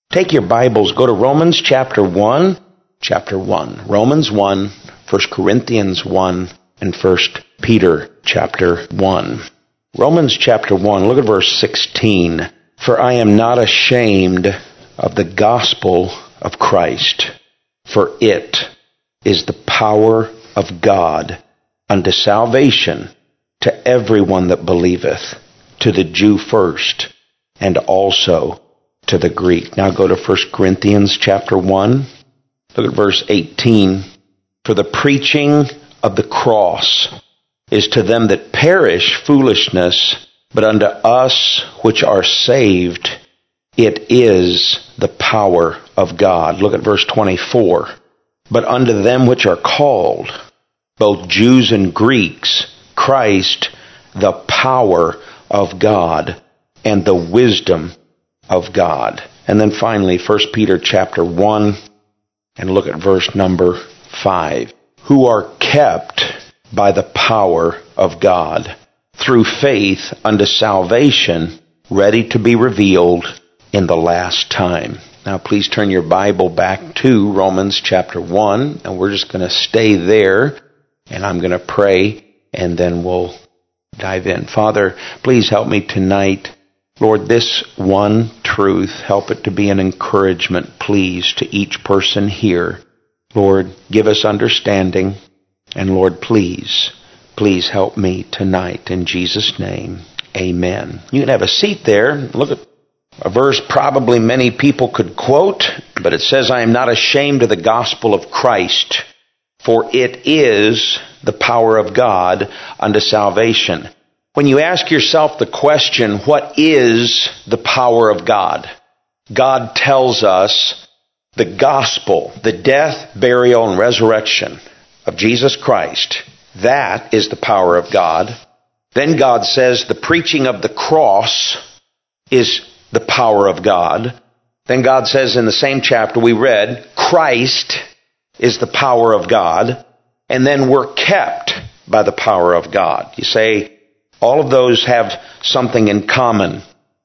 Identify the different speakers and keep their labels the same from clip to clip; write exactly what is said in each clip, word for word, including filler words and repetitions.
Speaker 1: Take your Bibles, go to Romans chapter one, chapter one. Romans one, First Corinthians one, and First Peter chapter one. Romans chapter one, look at verse sixteen. For I am not ashamed of the gospel of Christ, for it is the power of God unto salvation to everyone that believeth, to the Jew first, and also to the Greek. Now go to First Corinthians chapter one. Look at verse eighteen. For the preaching of the cross is to them that perish foolishness, but unto us which are saved it is the power of God. Look at verse twenty-four. But unto them which are called, both Jews and Greeks, Christ, the power of God and the wisdom of God. And then finally, First Peter chapter one, and look at verse number five. Who are kept by the power of God through faith unto salvation, ready to be revealed in the last time. Now please turn your Bible back to Romans chapter one, and we're just going to stay there, and I'm going to pray, and then we'll dive in. Father, please help me tonight. Lord, this one truth, help it to be an encouragement, please, to each person here. Lord, give us understanding, and Lord, please, please help me tonight. In Jesus' name, amen. You can have a seat there. Look at a verse probably many people could quote, but it says, I am not ashamed of the gospel of Christ, for it is the power of God unto salvation. When you ask yourself the question, what is the power of God? God tells us the gospel, the death, burial, and resurrection of Jesus Christ. That is the power of God. Then God says the preaching of the cross is the power of God. Then God says in the same chapter we read, Christ is the power of God. And then we're kept by the power of God. You say, all of those have something in common.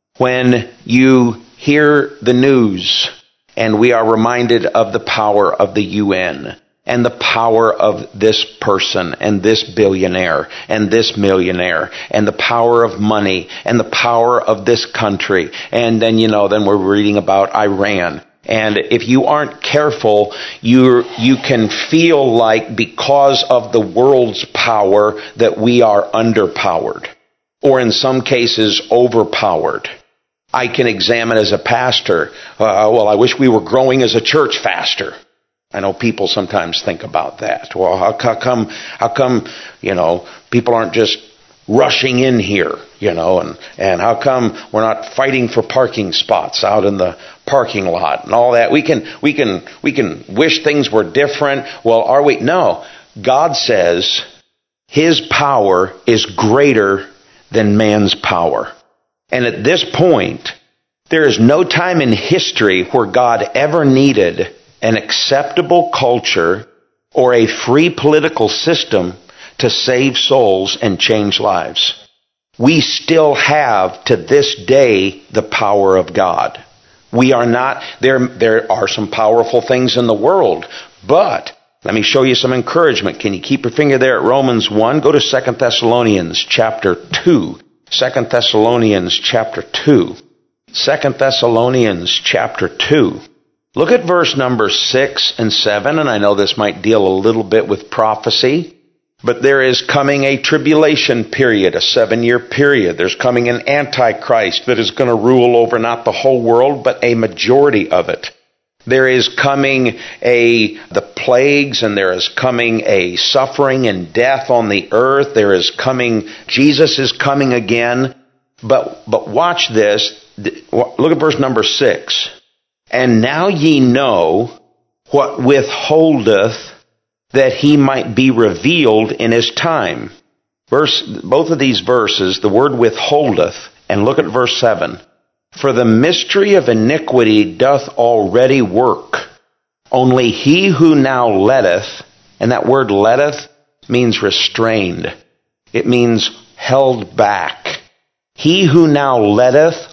Speaker 1: When you hear the news, and we are reminded of the power of the U N, and the power of this person, and this billionaire, and this millionaire, and the power of money, and the power of this country, and then, you know, then we're reading about Iran. And if you aren't careful, you you can feel like because of the world's power that we are underpowered, or in some cases overpowered. I can examine as a pastor, uh, well, I wish we were growing as a church faster. I know people sometimes think about that. Well, how, how come, how come, you know, people aren't just rushing in here, you know, and, and how come we're not fighting for parking spots out in the parking lot and all that? We can, we can, we can wish things were different. Well, are we? No. God says His power is greater than man's power. And at this point, there is no time in history where God ever needed an acceptable culture or a free political system to save souls and change lives. We still have, to this day, the power of God. We are not, there, there are some powerful things in the world, but let me show you some encouragement. Can you keep your finger there at Romans one? Go to Second Thessalonians chapter two. Second Thessalonians chapter two. Second Thessalonians chapter two. Look at verse number six and seven, and I know this might deal a little bit with prophecy. But there is coming a tribulation period, a seven-year period. There's coming an antichrist that is going to rule over not the whole world, but a majority of it. There is coming a the plagues, and there is coming a suffering and death on the earth. There is coming, Jesus is coming again. But but watch this. Look at verse number six. And now ye know what withholdeth, that he might be revealed in his time. Verse, both of these verses, the word withholdeth, and look at verse seven. For the mystery of iniquity doth already work. Only he who now letteth, and that word letteth means restrained. It means held back. He who now letteth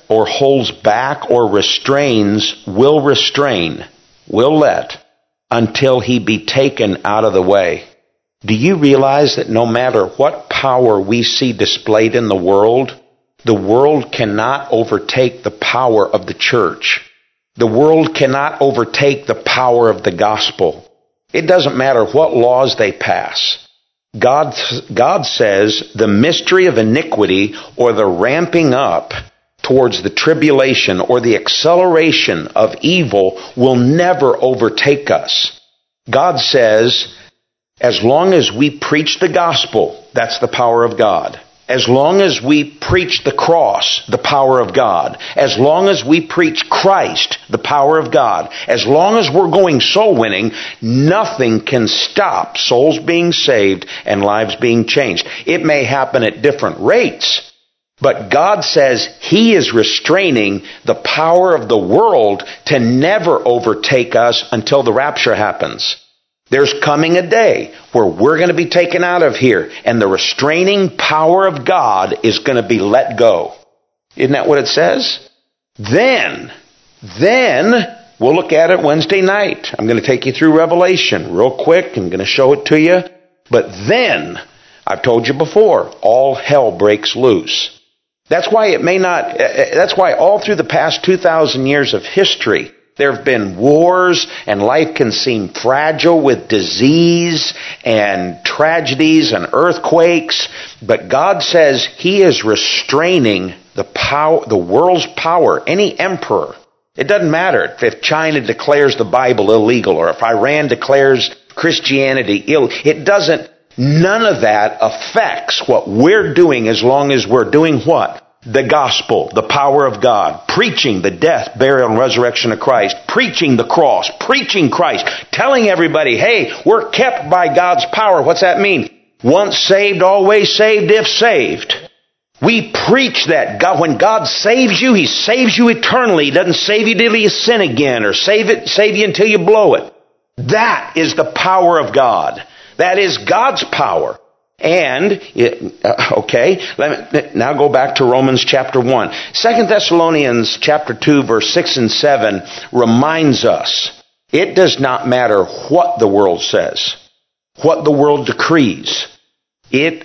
Speaker 1: or holds back or restrains will restrain, will let, until he be taken out of the way. Do you realize that no matter what power we see displayed in the world, the world cannot overtake the power of the church? The world cannot overtake the power of the gospel. It doesn't matter what laws they pass. God, God says the mystery of iniquity, or the ramping up towards the tribulation or the acceleration of evil, will never overtake us. God says, as long as we preach the gospel, that's the power of God. As long as we preach the cross, the power of God. As long as we preach Christ, the power of God. As long as we're going soul winning, nothing can stop souls being saved and lives being changed. It may happen at different rates, but God says He is restraining the power of the world to never overtake us until the rapture happens. There's coming a day where we're going to be taken out of here, and the restraining power of God is going to be let go. Isn't that what it says? Then, then, we'll look at it Wednesday night. I'm going to take you through Revelation real quick. I'm going to show it to you. But then, I've told you before, all hell breaks loose. That's why it may not, that's why all through the past two thousand years of history, there have been wars, and life can seem fragile with disease and tragedies and earthquakes. But God says He is restraining the power, the world's power, any emperor. It doesn't matter if China declares the Bible illegal or if Iran declares Christianity ill. It doesn't, none of that affects what we're doing as long as we're doing what? The gospel, the power of God, preaching the death, burial, and resurrection of Christ, preaching the cross, preaching Christ, telling everybody, hey, we're kept by God's power. What's that mean? Once saved, always saved, if saved. We preach that God, when God saves you, He saves you eternally. He doesn't save you till you sin again or save it, save you until you blow it. That is the power of God. That is God's power. And, okay, let me now go back to Romans chapter one. Second Thessalonians chapter two, verse six and seven reminds us, it does not matter what the world says, what the world decrees. It,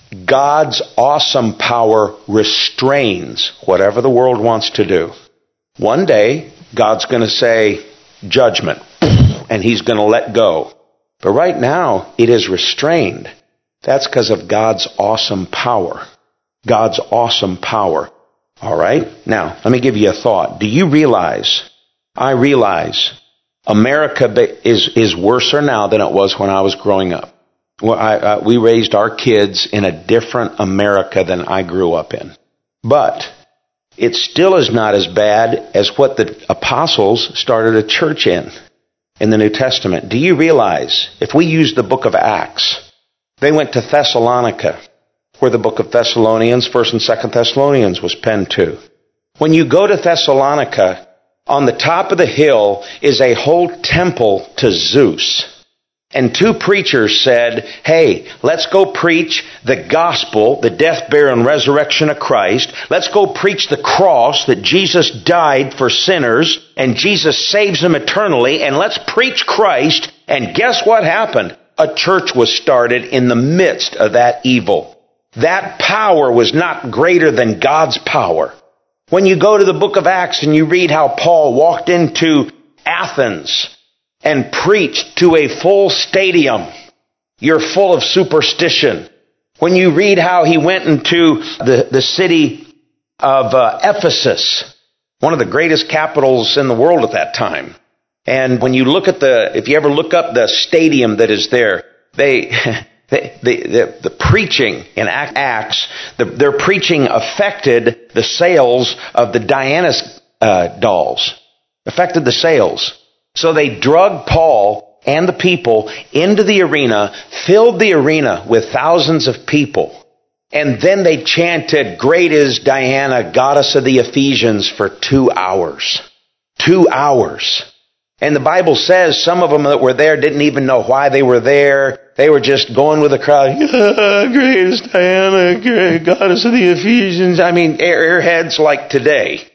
Speaker 1: God's awesome power restrains whatever the world wants to do. One day, God's going to say, judgment, and He's going to let go. But right now, it is restrained. That's because of God's awesome power. God's awesome power. All right? Now, let me give you a thought. Do you realize, I realize, America is, is worse now than it was when I was growing up. Well, I, uh, we raised our kids in a different America than I grew up in. But it still is not as bad as what the apostles started a church in, in the New Testament. Do you realize, if we use the book of Acts, they went to Thessalonica, where the book of Thessalonians, First and Second Thessalonians, was penned to. When you go to Thessalonica, on the top of the hill is a whole temple to Zeus. And two preachers said, hey, let's go preach the gospel, the death, burial, and resurrection of Christ. Let's go preach the cross, that Jesus died for sinners, and Jesus saves them eternally. And let's preach Christ. And guess what happened? A church was started in the midst of that evil. That power was not greater than God's power. When you go to the book of Acts and you read how Paul walked into Athens and preached to a full stadium, you're full of superstition. When you read how he went into the, the city of uh, Ephesus, one of the greatest capitals in the world at that time, and when you look at the, if you ever look up the stadium that is there, they, they, they the, the preaching in Acts, the, their preaching affected the sales of the Diana's uh, dolls, affected the sales. So they drugged Paul and the people into the arena, filled the arena with thousands of people, and then they chanted, "Great is Diana, goddess of the Ephesians," for two hours. Two hours. And the Bible says some of them that were there didn't even know why they were there. They were just going with the crowd. Oh, great is Diana, great goddess of the Ephesians. I mean, airheads like today.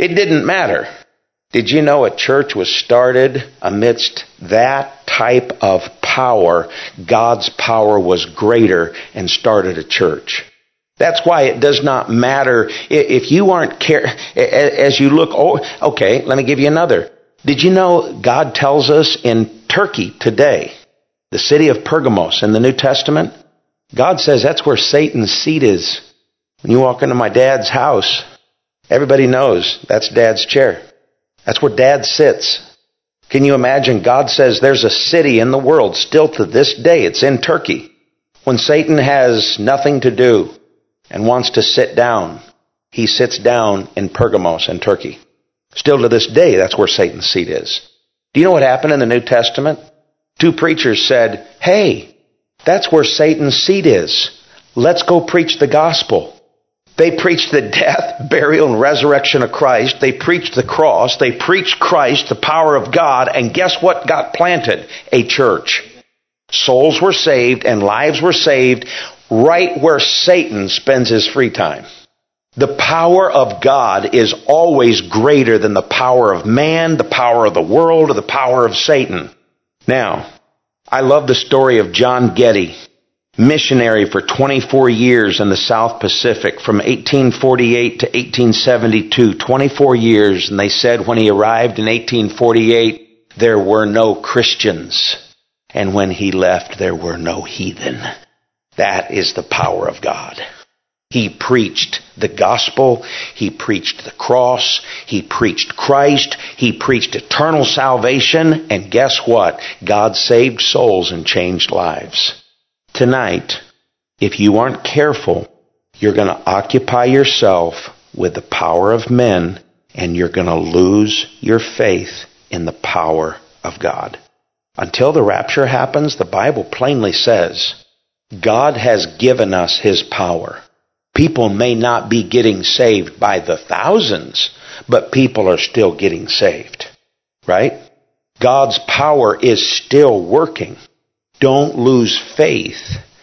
Speaker 1: It didn't matter. Did you know a church was started amidst that type of power? God's power was greater and started a church. That's why it does not matter if you aren't care, as you look, oh, okay, let me give you another. Did you know God tells us in Turkey today, the city of Pergamos in the New Testament, God says that's where Satan's seat is. When you walk into my dad's house, everybody knows that's Dad's chair. That's where Dad sits. Can you imagine? God says there's a city in the world still to this day. It's in Turkey. When Satan has nothing to do and wants to sit down, he sits down in Pergamos in Turkey. Still to this day, that's where Satan's seat is. Do you know what happened in the New Testament? Two preachers said, hey, that's where Satan's seat is. Let's go preach the gospel. They preached the death, burial, and resurrection of Christ. They preached the cross. They preached Christ, the power of God. And guess what got planted? A church. Souls were saved and lives were saved right where Satan spends his free time. The power of God is always greater than the power of man, the power of the world, or the power of Satan. Now, I love the story of John Getty, missionary for twenty-four years in the South Pacific from eighteen forty-eight to eighteen seventy-two, twenty-four years. And they said when he arrived in eighteen forty-eight, there were no Christians. And when he left, there were no heathen. That is the power of God. He preached the gospel. He preached the cross. He preached Christ. He preached eternal salvation. And guess what? God saved souls and changed lives. Tonight, if you aren't careful, you're going to occupy yourself with the power of men, and you're going to lose your faith in the power of God. Until the rapture happens, the Bible plainly says, God has given us His power. People may not be getting saved by the thousands, but people are still getting saved. Right? God's power is still working. Don't lose faith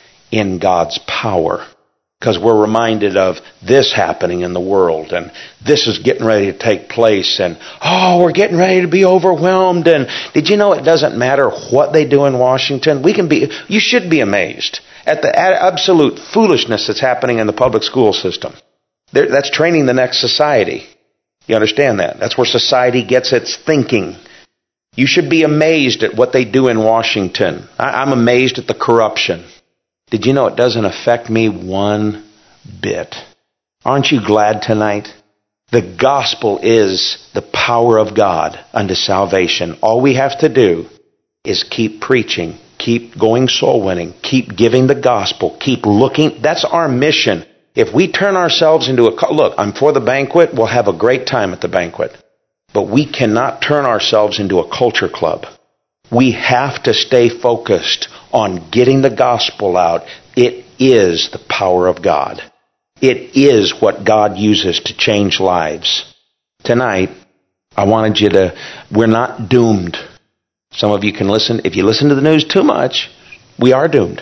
Speaker 1: in God's power, because we're reminded of this happening in the world, and this is getting ready to take place, and oh, we're getting ready to be overwhelmed. And did you know it doesn't matter what they do in Washington? We can be, you should be amazed at the absolute foolishness that's happening in the public school system. That's training the next society. You understand that? That's where society gets its thinking. You should be amazed at what they do in Washington. I'm amazed at the corruption. Did you know it doesn't affect me one bit? Aren't you glad tonight? The gospel is the power of God unto salvation. All we have to do is keep preaching, keep going soul winning, keep giving the gospel, keep looking. That's our mission. If we turn ourselves into a... Look, I'm for the banquet. We'll have a great time at the banquet. But we cannot turn ourselves into a culture club. We have to stay focused on getting the gospel out. It is the power of God. It is what God uses to change lives. Tonight, I wanted you to, we're not doomed. Some of you can listen, if you listen to the news too much, we are doomed.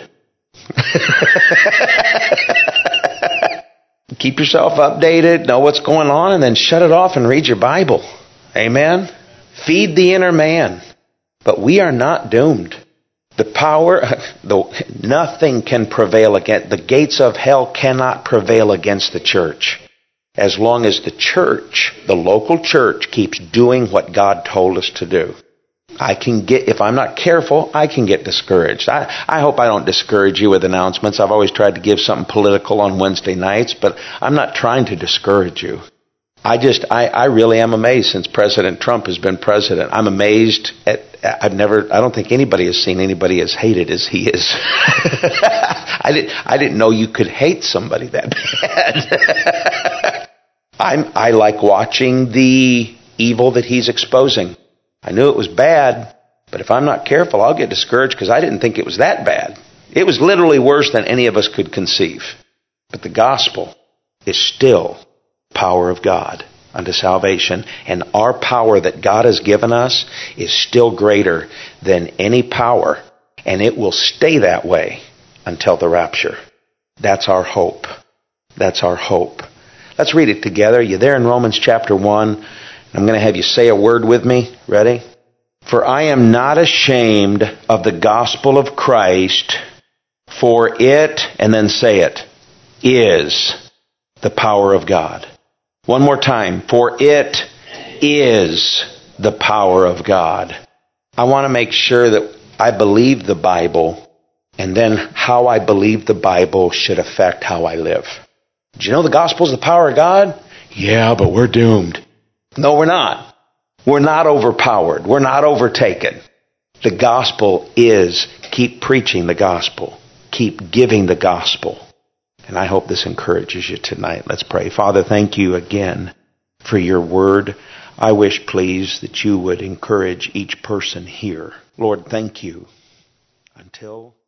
Speaker 1: Keep yourself updated, know what's going on, and then shut it off and read your Bible. Amen? Feed the inner man. But we are not doomed. The power, the, nothing can prevail against, the gates of hell cannot prevail against the church. As long as the church, the local church, keeps doing what God told us to do. I can get, if I'm not careful, I can get discouraged. I, I hope I don't discourage you with announcements. I've always tried to give something political on Wednesday nights, but I'm not trying to discourage you. I just, I, I really am amazed since President Trump has been president. I'm amazed at, I've never, I don't think anybody has seen anybody as hated as he is. I didn't, I didn't know you could hate somebody that bad. I'm, I like watching the evil that he's exposing. I knew it was bad, but if I'm not careful, I'll get discouraged because I didn't think it was that bad. It was literally worse than any of us could conceive. But the gospel is still power of God unto salvation, and our power that God has given us is still greater than any power, and it will stay that way until the rapture. That's our hope. That's our hope. Let's read it together. You're there in Romans chapter one. I'm going to have you say a word with me. Ready? For I am not ashamed of the gospel of Christ, for it, and then say it, is the power of God. One more time. For it is the power of God. I want to make sure that I believe the Bible, and then how I believe the Bible should affect how I live. Did you know the gospel is the power of God? Yeah, but we're doomed. No, we're not. We're not overpowered. We're not overtaken. The gospel is keep preaching the gospel. Keep giving the gospel. And I hope this encourages you tonight. Let's pray. Father, thank you again for your word. I wish, please, that you would encourage each person here. Lord, thank you. Until